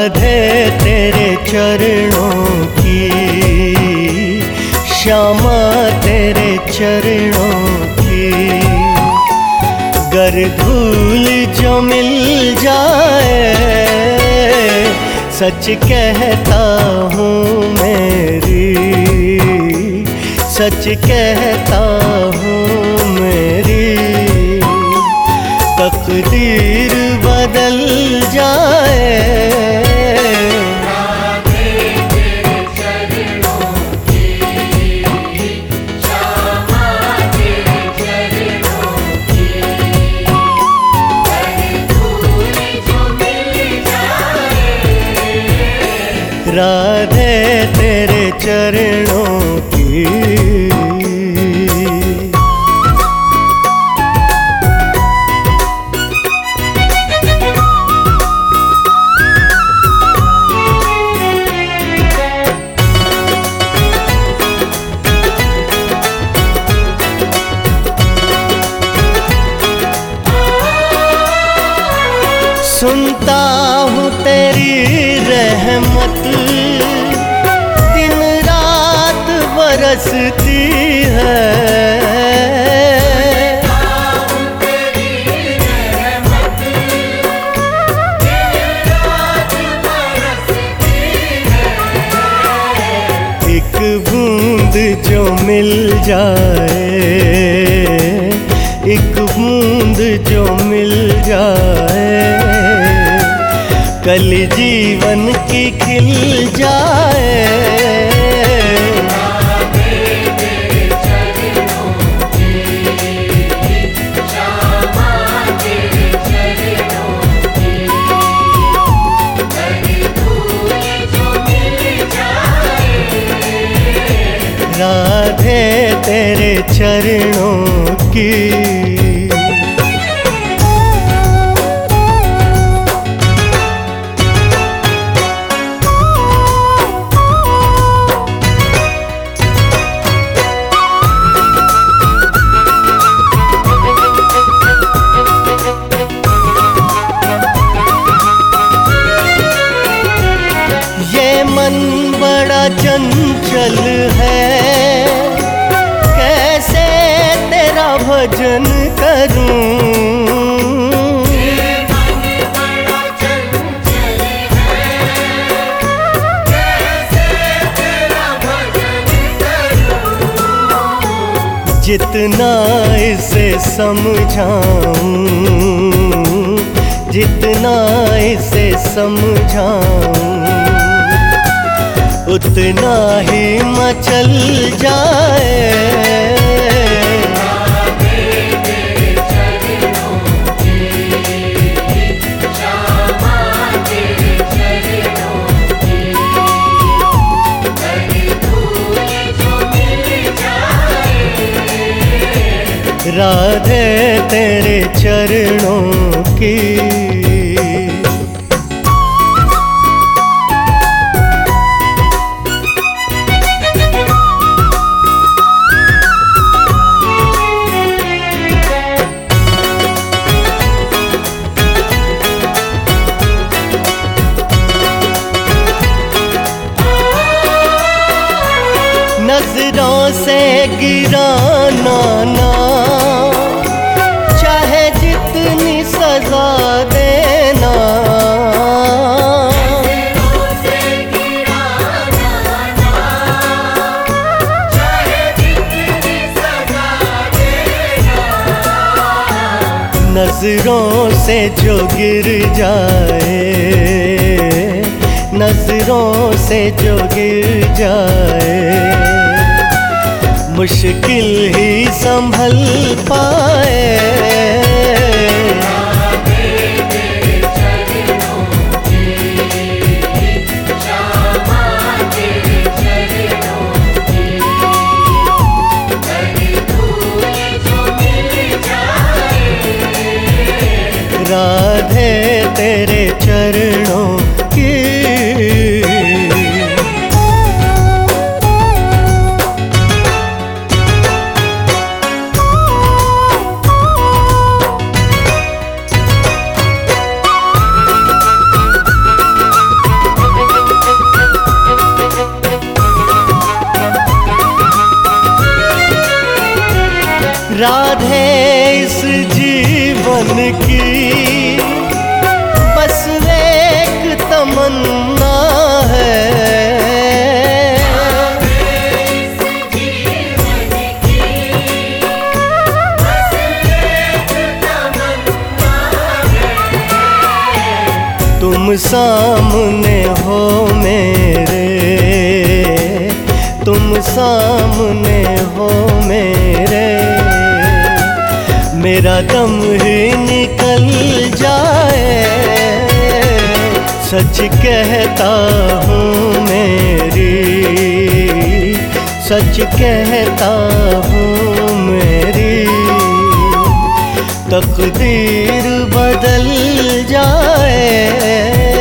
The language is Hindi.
राधे तेरे चरणों की, श्यामा तेरे चरणों की, गर धूल जो मिल जाए सच कहता हूँ मेरी, सच कहता हूँ मेरी, तकदीर बदल जाए। राधे तेरे चरणों की। सुनता हूँ तेरी रहमत दिन रात बरसती है, एक बूंद जो मिल जाए, एक बूंद जो मिल जाए, कल जीवन की खिल जाए। राधे तेरे चरणों की। बड़ा चंचल है, कैसे तेरा भजन करूं, ये मन बड़ा चंचल है, कैसे तेरा भजन करूं, जितना इसे समझाऊं, जितना इसे समझाऊं, उतना ही मचल जाए। राधे तेरे चरणों की, श्यामा तेरे चरणों की, गर धूल जो मिल जाए। राधे तेरे चरणों की। नजरों से गिराना ना, चाहे जितनी सजा देना, नजरों से गिराना ना, चाहे जितनी सजा देना, नजरों से जो गिर जाए, नजरों से जो गिर जाए, मुश्किल ही संभल पाए। राधे तेरे चरणों की, श्यामा तेरे चरणों की, गर धूल जो मिल जाए। राधे तेरे चरणों की। मन की बस एक तमन्ना है। इस जीवन की बस एक तमन्ना है। तुम सामने हो मेरे, तुम सामने हो मेरे, मेरा दम ही निकल जाए, सच कहता हूँ मेरी, सच कहता हूँ मेरी, तकदीर बदल जाए।